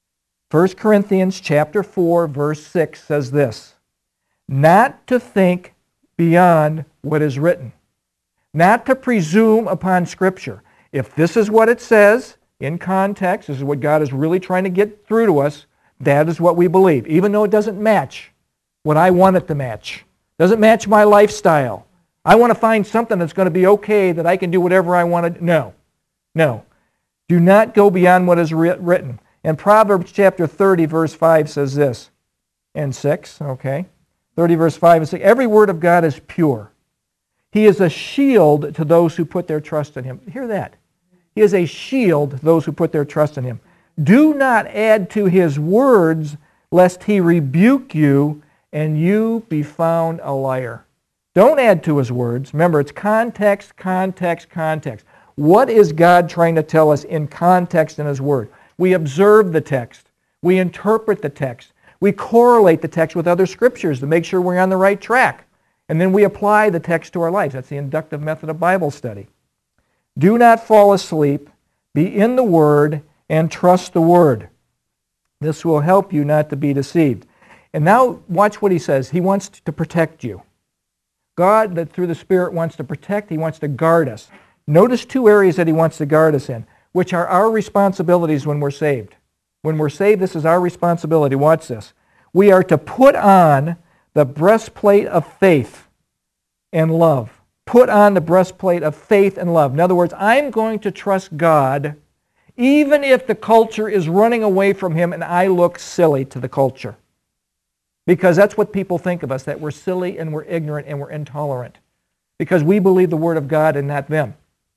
First Corinthians chapter four, verse six says this, not to think beyond what is written, not to presume upon Scripture. If this is what it says, in context, this is what God is really trying to get through to us, that is what we believe, even though it doesn't match what I want it to match. Doesn't match my lifestyle. I want to find something that's going to be okay, that I can do whatever I want to. No. No. Do not go beyond what is written. And Proverbs chapter thirty, verse five says this, and six, okay. thirty, verse five and six, every word of God is pure. He is a shield to those who put their trust in Him. Hear that. He is a shield to those who put their trust in Him. Do not add to His words, lest He rebuke you, and you be found a liar. Don't add to His words. Remember, it's context, context, context. What is God trying to tell us in context in His Word? We observe the text. We interpret the text. We correlate the text with other scriptures to make sure we're on the right track. And then we apply the text to our lives. That's the inductive method of Bible study. Do not fall asleep. Be in the Word and trust the Word. This will help you not to be deceived. And now watch what he says. He wants to protect you. God, that through the Spirit, wants to protect. He wants to guard us. Notice two areas that He wants to guard us in, which are our responsibilities when we're saved. When we're saved, this is our responsibility. Watch this. We are to put on the breastplate of faith and love. Put on the breastplate of faith and love. In other words, I'm going to trust God even if the culture is running away from Him and I look silly to the culture. Because that's what people think of us, that we're silly and we're ignorant and we're intolerant. Because we believe the Word of God and not them.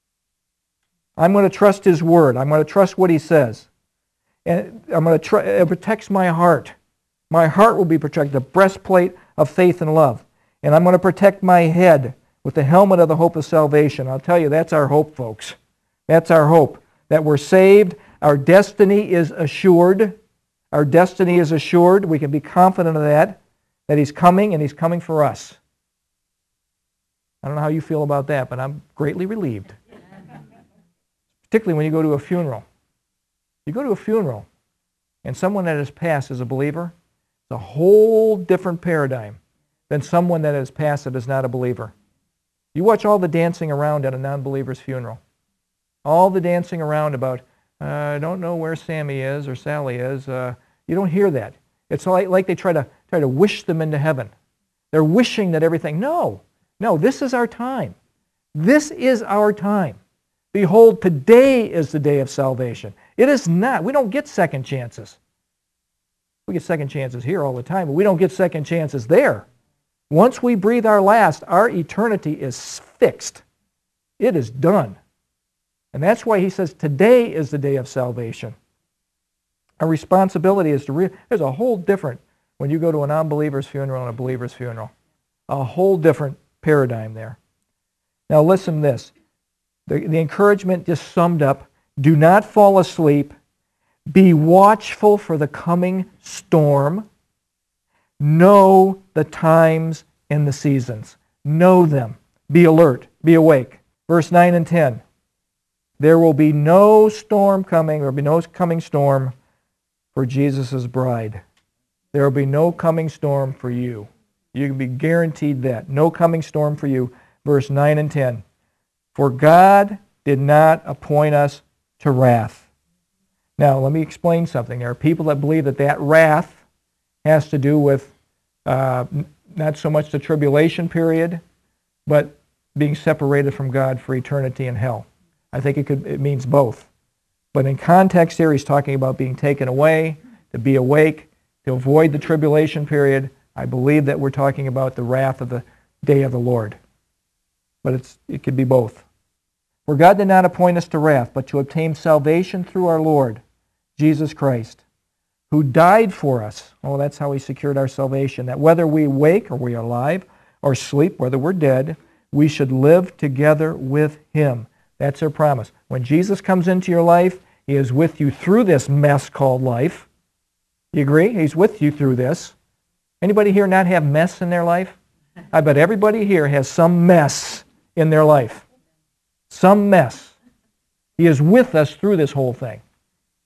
I'm going to trust His Word. I'm going to trust what He says. And I'm going to tr- it protects my heart. My heart will be protected, the breastplate of faith and love. And I'm going to protect my head with the helmet of the hope of salvation. I'll tell you, that's our hope, folks. That's our hope. That we're saved. Our destiny is assured. Our destiny is assured. We can be confident of that, that He's coming, and He's coming for us. I don't know how you feel about that, but I'm greatly relieved. Particularly when you go to a funeral. You go to a funeral, and someone that has passed as a believer, it's a whole different paradigm than someone that has passed that is not a believer. You watch all the dancing around at a non-believer's funeral. All the dancing around about, uh, I don't know where Sammy is or Sally is. Uh, you don't hear that. It's like, like they try to, try to wish them into heaven. They're wishing that everything, no, no, this is our time. This is our time. Behold, today is the day of salvation. It is not. We don't get second chances. We get second chances here all the time, but we don't get second chances there. Once we breathe our last, our eternity is fixed. It is done. And that's why he says today is the day of salvation. Our responsibility is to, re- there's a whole different, when you go to a non-believer's funeral and a believer's funeral, a whole different paradigm there. Now listen to this. The, the encouragement just summed up, do not fall asleep, be watchful for the coming storm, know the times and the seasons. Know them. Be alert. Be awake. Verse nine and ten. There will be no storm coming, there will be no coming storm for Jesus' bride. There will be no coming storm for you. You can be guaranteed that. No coming storm for you. Verse nine and ten. For God did not appoint us to wrath. Now, let me explain something. There are people that believe that that wrath has to do with uh, not so much the tribulation period, but being separated from God for eternity in hell. I think it could it means both. But in context here, he's talking about being taken away, to be awake, to avoid the tribulation period. I believe that we're talking about the wrath of the day of the Lord. But it's it could be both. For God did not appoint us to wrath, but to obtain salvation through our Lord, Jesus Christ, who died for us. Oh, that's how he secured our salvation, that whether we wake or we are alive, or sleep, whether we're dead, we should live together with him. That's our promise. When Jesus comes into your life, he is with you through this mess called life. You agree? He's with you through this. Anybody here not have mess in their life? I bet everybody here has some mess in their life. Some mess. He is with us through this whole thing.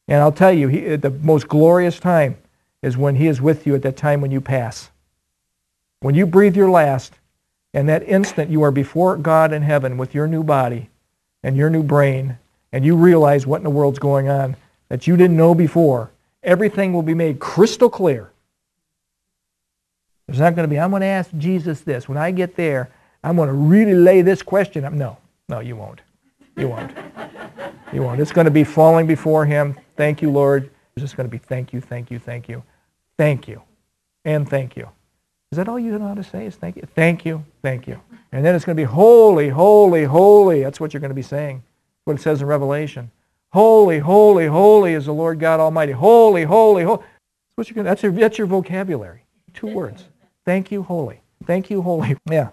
And I'll tell you, he, the most glorious time is when He is with you at that time when you pass. When you breathe your last, and that instant you are before God in heaven with your new body and your new brain, and you realize what in the world's going on that you didn't know before, everything will be made crystal clear. There's not going to be, I'm going to ask Jesus this. When I get there, I'm going to really lay this question up. No, no, you won't. You won't. You won't. It's going to be falling before Him. Thank you, Lord. It's just going to be thank you, thank you, thank you, thank you, and thank you. Is that all you know how to say is thank you? Thank you, thank you. And then it's going to be holy, holy, holy. That's what you're going to be saying. What it says in Revelation. Holy, holy, holy is the Lord God Almighty. Holy, holy, holy. That's what you're going to, that's your, that's your vocabulary. Two words. Thank you, holy. Thank you, holy. Yeah.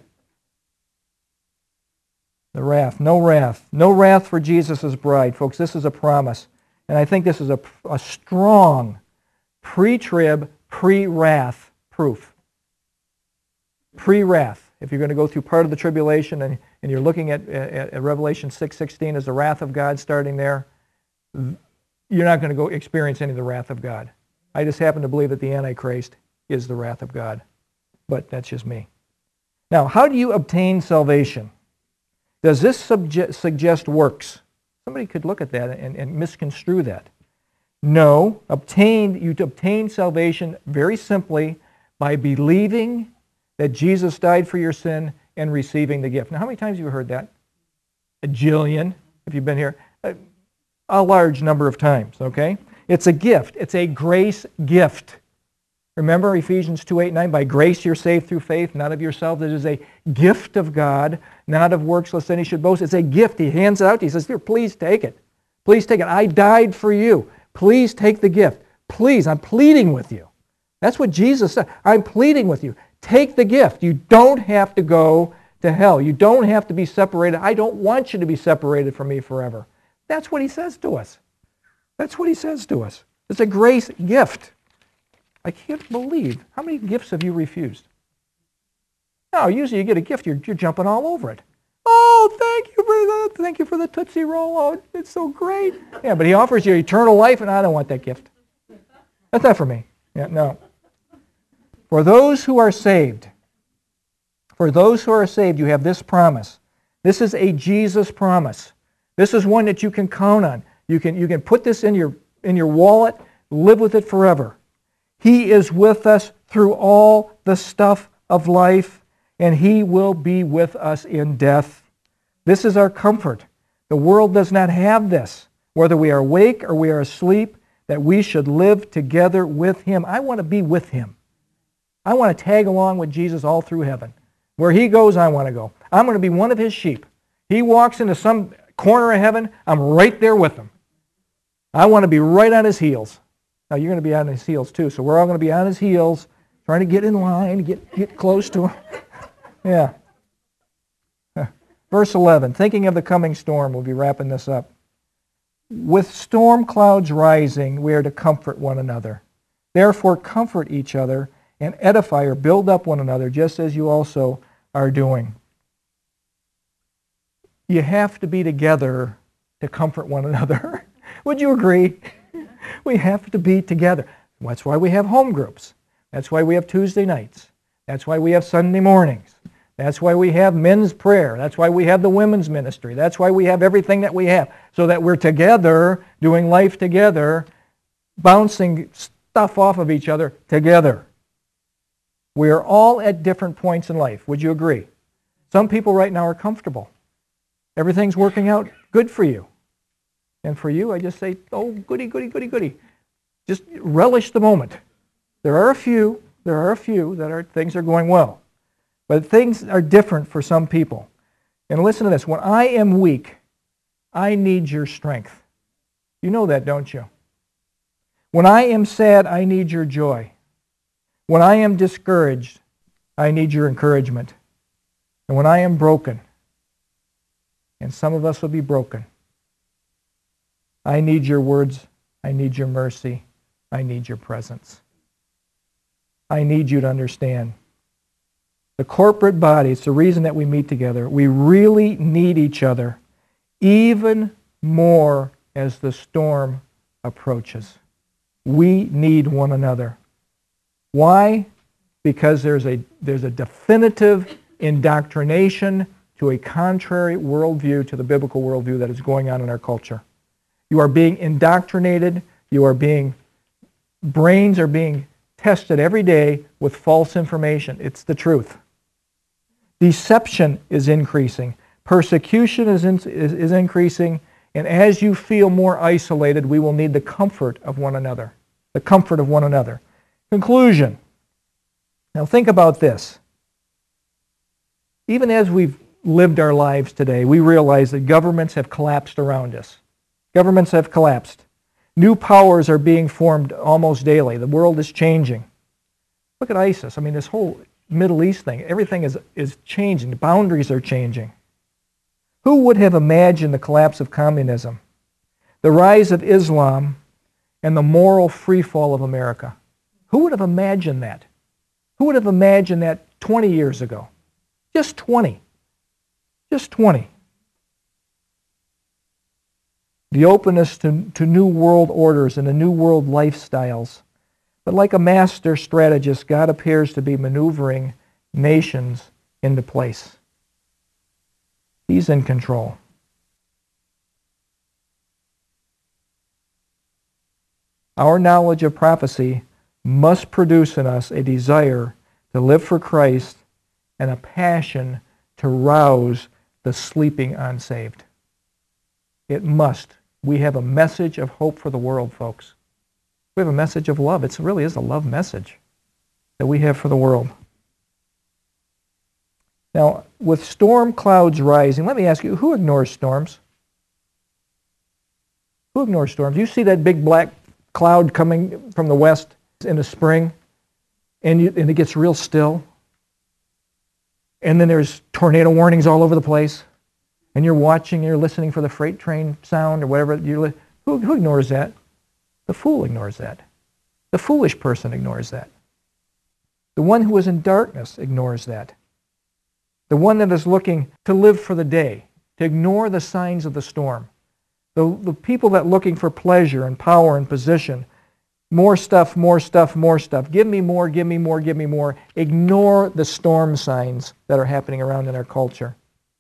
The wrath. No wrath. No wrath for Jesus' bride. Folks, this is a promise. And I think this is a, a strong pre-trib, pre-wrath proof. Pre-wrath. If you're going to go through part of the tribulation and, and you're looking at, at, at Revelation six sixteen as the wrath of God starting there, you're not going to go experience any of the wrath of God. I just happen to believe that the Antichrist is the wrath of God. But that's just me. Now, how do you obtain salvation? Does this subje- suggest works? Somebody could look at that and, and misconstrue that. No. Obtained, you obtain salvation very simply by believing that Jesus died for your sin and receiving the gift. Now, how many times have you heard that? A jillion, if you've been here. A, a large number of times, okay? It's a gift. It's a grace gift. Remember Ephesians two, eight, nine, by grace you're saved through faith, not of yourself. It is a gift of God, not of works, lest any should boast. It's a gift. He hands it out. He says, here, please take it. Please take it. I died for you. Please take the gift. Please, I'm pleading with you. That's what Jesus said. I'm pleading with you. Take the gift. You don't have to go to hell. You don't have to be separated. I don't want you to be separated from me forever. That's what He says to us. That's what He says to us. It's a grace gift. I can't believe. How many gifts have you refused? No, usually you get a gift, you're, you're jumping all over it. Oh, thank you for the, thank you for the Tootsie Roll. Oh, it's so great. Yeah, but He offers you eternal life, and I don't want that gift. That's not for me. Yeah, no. For those who are saved, for those who are saved, you have this promise. This is a Jesus promise. This is one that you can count on. You can, you can put this in your, in your wallet, live with it forever. He is with us through all the stuff of life, and He will be with us in death. This is our comfort. The world does not have this. Whether we are awake or we are asleep, that we should live together with Him. I want to be with Him. I want to tag along with Jesus all through heaven. Where He goes, I want to go. I'm going to be one of His sheep. He walks into some corner of heaven, I'm right there with Him. I want to be right on His heels. Now, you're going to be on His heels too, so we're all going to be on His heels, trying to get in line, get, get close to Him. Yeah. Verse eleven, thinking of the coming storm, we'll be wrapping this up. With storm clouds rising, we are to comfort one another. Therefore, comfort each other and edify or build up one another, just as you also are doing. You have to be together to comfort one another. Would you agree? We have to be together. That's why we have home groups. That's why we have Tuesday nights. That's why we have Sunday mornings. That's why we have men's prayer. That's why we have the women's ministry. That's why we have everything that we have, so that we're together, doing life together, bouncing stuff off of each other together. We are all at different points in life. Would you agree? Some people right now are comfortable. Everything's working out good for you. And for you, I just say, oh, goody, goody, goody, goody. Just relish the moment. There are a few, there are a few that are things are going well. But things are different for some people. And listen to this. When I am weak, I need your strength. You know that, don't you? When I am sad, I need your joy. When I am discouraged, I need your encouragement. And when I am broken, and some of us will be broken, I need your words, I need your mercy, I need your presence. I need you to understand. The corporate body, it's the reason that we meet together. We really need each other, even more as the storm approaches. We need one another. Why? Because there's a, there's a definitive indoctrination to a contrary worldview to the biblical worldview that is going on in our culture. You are being indoctrinated. You are being, brains are being tested every day with false information. It's the truth. Deception is increasing. Persecution is, in, is, is increasing. And as you feel more isolated, we will need the comfort of one another. The comfort of one another. Conclusion. Now think about this. Even as we've lived our lives today, we realize that governments have collapsed around us. Governments have collapsed. New powers are being formed almost daily. The world is changing. Look at ISIS. I mean, this whole Middle East thing, everything is, is changing. The boundaries are changing. Who would have imagined the collapse of communism, the rise of Islam, and the moral freefall of America? Who would have imagined that? Who would have imagined that twenty years ago? Just twenty. Just twenty. The openness to, to new world orders and to new world lifestyles. But like a master strategist, God appears to be maneuvering nations into place. He's in control. Our knowledge of prophecy must produce in us a desire to live for Christ and a passion to rouse the sleeping unsaved. It must. We have a message of hope for the world, folks. We have a message of love. It really is a love message that we have for the world. Now, with storm clouds rising, let me ask you, who ignores storms? Who ignores storms? You see that big black cloud coming from the west in the spring, and, you, and it gets real still, and then there's tornado warnings all over the place, and you're watching, you're listening for the freight train sound or whatever. You li- who, who ignores that? The fool ignores that. The foolish person ignores that. The one who is in darkness ignores that. The one that is looking to live for the day, to ignore the signs of the storm. The, the people that are looking for pleasure and power and position, more stuff, more stuff, more stuff. Give me more, give me more, give me more. Ignore the storm signs that are happening around in our culture.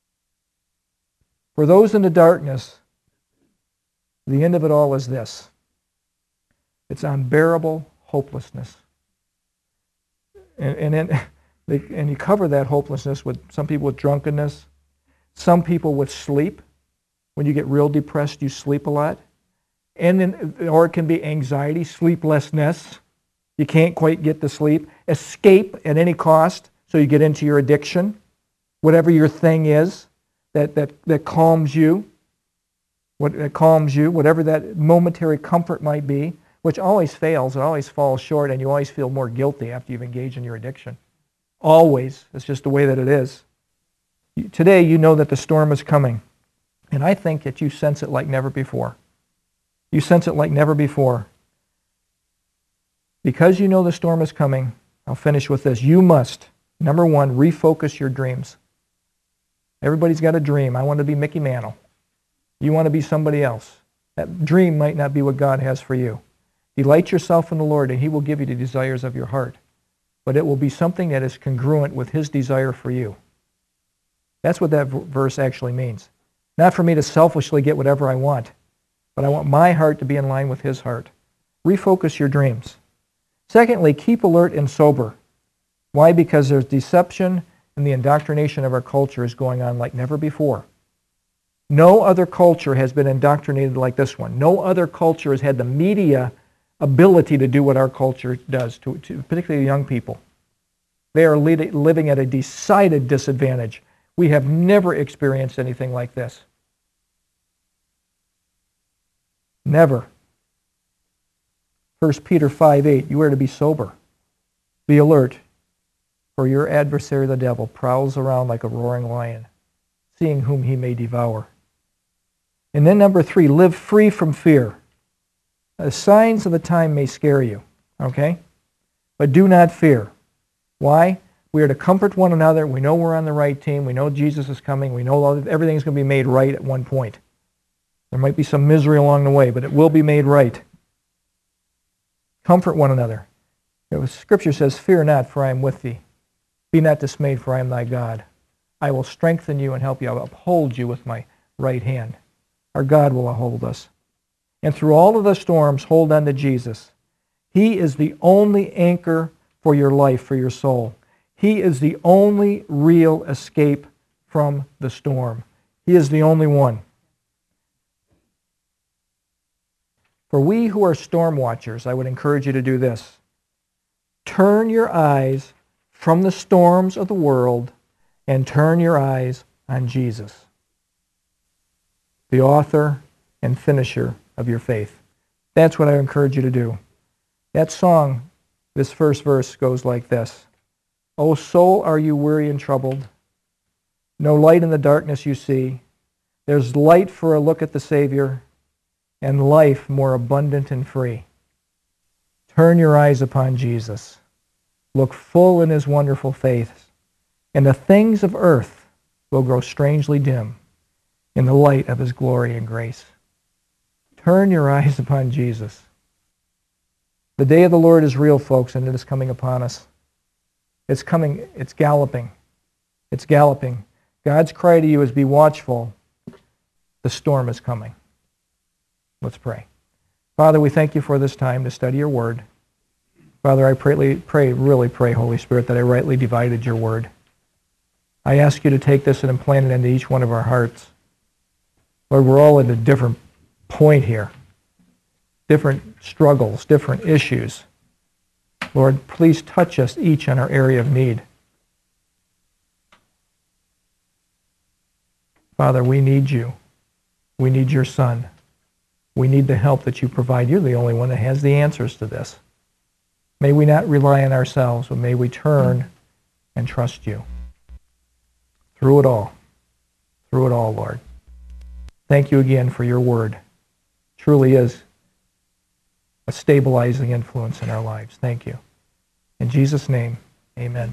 For those in the darkness, the end of it all is this. It's unbearable hopelessness. And, and, then, they, and you cover that hopelessness with some people with drunkenness, some people with sleep. When you get real depressed, you sleep a lot. And then, or it can be anxiety, sleeplessness. You can't quite get to sleep. Escape at any cost, so you get into your addiction, whatever your thing is that, that, that calms you, what that calms you, whatever that momentary comfort might be, which always fails, it always falls short, and you always feel more guilty after you've engaged in your addiction. Always. It's just the way that it is. Today, you know that the storm is coming. And I think that you sense it like never before. You sense it like never before. Because you know the storm is coming, I'll finish with this. You must, number one, refocus your dreams. Everybody's got a dream. I want to be Mickey Mantle. You want to be somebody else. That dream might not be what God has for you. Delight yourself in the Lord, and He will give you the desires of your heart. But it will be something that is congruent with His desire for you. That's what that verse actually means. Not for me to selfishly get whatever I want, but I want my heart to be in line with His heart. Refocus your dreams. Secondly, keep alert and sober. Why? Because there's deception and the indoctrination of our culture is going on like never before. No other culture has been indoctrinated like this one. No other culture has had the media ability to do what our culture does, to, to particularly young people. They are lead, living at a decided disadvantage. We have never experienced anything like this. Never. First Peter five eight, you are to be sober. Be alert, for your adversary the devil prowls around like a roaring lion, seeing whom he may devour. And then number three, live free from fear. The signs of the time may scare you, okay? But do not fear. Why? We are to comfort one another. We know we're on the right team. We know Jesus is coming. We know everything's going to be made right at one point. There might be some misery along the way, but it will be made right. Comfort one another. The Scripture says, fear not, for I am with thee. Be not dismayed, for I am thy God. I will strengthen you and help you. I will uphold you with my right hand. Our God will uphold us. And through all of the storms, hold on to Jesus. He is the only anchor for your life, for your soul. He is the only real escape from the storm. He is the only one. For we who are storm watchers, I would encourage you to do this. Turn your eyes from the storms of the world and turn your eyes on Jesus, the author and finisher of your faith. That's what I encourage you to do. That song, this first verse goes like this. O soul, are you weary and troubled? No light in the darkness you see. There's light for a look at the Savior, and life more abundant and free. Turn your eyes upon Jesus. Look full in his wonderful face, and the things of earth will grow strangely dim in the light of his glory and grace. Turn your eyes upon Jesus. The day of the Lord is real, folks, and it is coming upon us. It's coming, it's galloping. It's galloping. God's cry to you is be watchful. The storm is coming. Let's pray. Father, we thank you for this time to study your word. Father, I pray, pray, really pray, Holy Spirit, that I rightly divided your word. I ask you to take this and implant it into each one of our hearts. Lord, we're all at a different point here. Different struggles, different issues. Lord, please touch us each in our area of need. Father, we need you. We need your Son. We need the help that you provide. You're the only one that has the answers to this. May we not rely on ourselves, but may we turn and trust you. Through it all. Through it all, Lord. Thank you again for your word. Truly is a stabilizing influence in our lives. Thank you. In Jesus' name, amen.